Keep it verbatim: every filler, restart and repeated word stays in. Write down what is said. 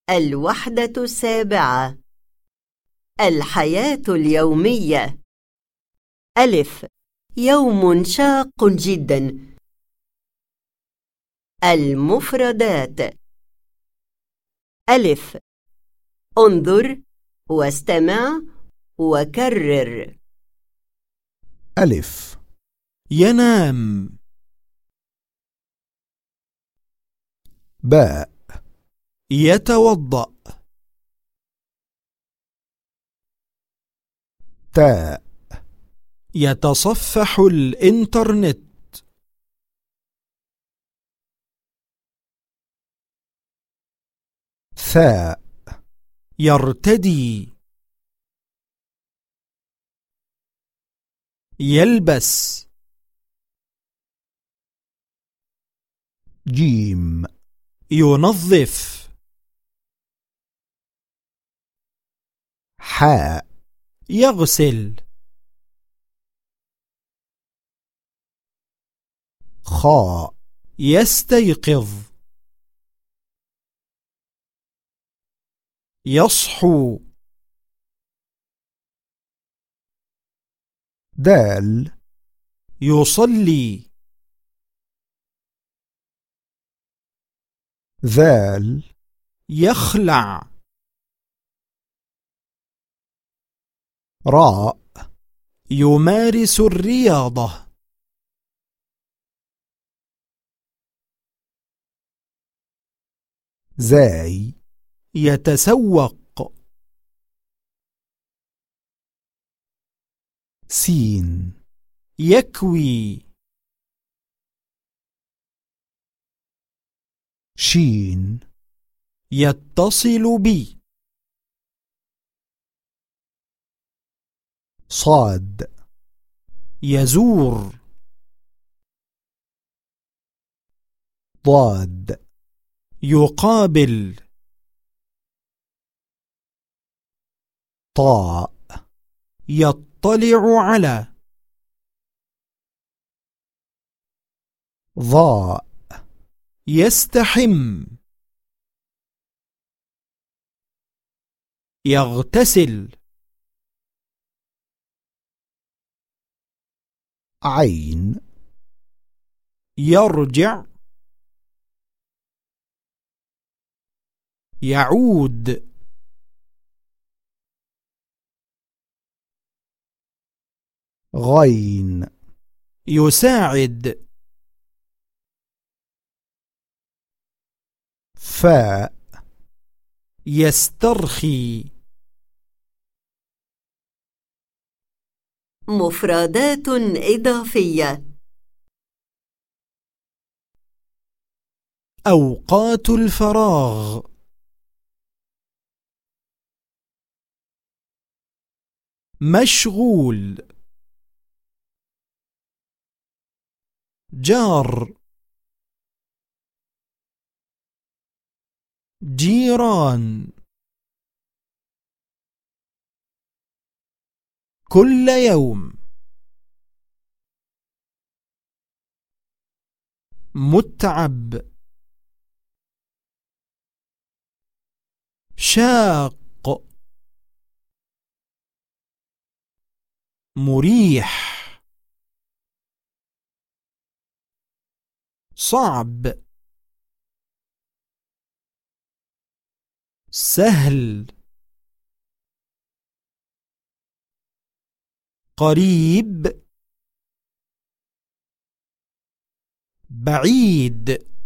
الوحدة السابعة. الحياة اليومية. ألف. يوم شاق جدا. المفردات. ألف. انظر واستمع وكرر. ألف. ينام. باء. يتوضأ. تاء. يتصفح الإنترنت. ثاء. يرتدي. يلبس. جيم. ينظف. حاء. يغسل. خاء. يستيقظ. يصحو. دال. يصلي. ذال. يخلع. راء. يمارس الرياضة. زاي. يتسوق. سين. يكوي. شين. يتصل بي. صاد. يزور. ضاد. يقابل. طاء. يطلع على. ضاء. يستحم. يغتسل. عين. يرجع. يعود. غين. يساعد. فاء. يسترخي. مفردات إضافية. أوقات الفراغ. مشغول. جار. جيران. كل يوم. متعب. شاق. مريح. صعب. سهل. قريب. بعيد.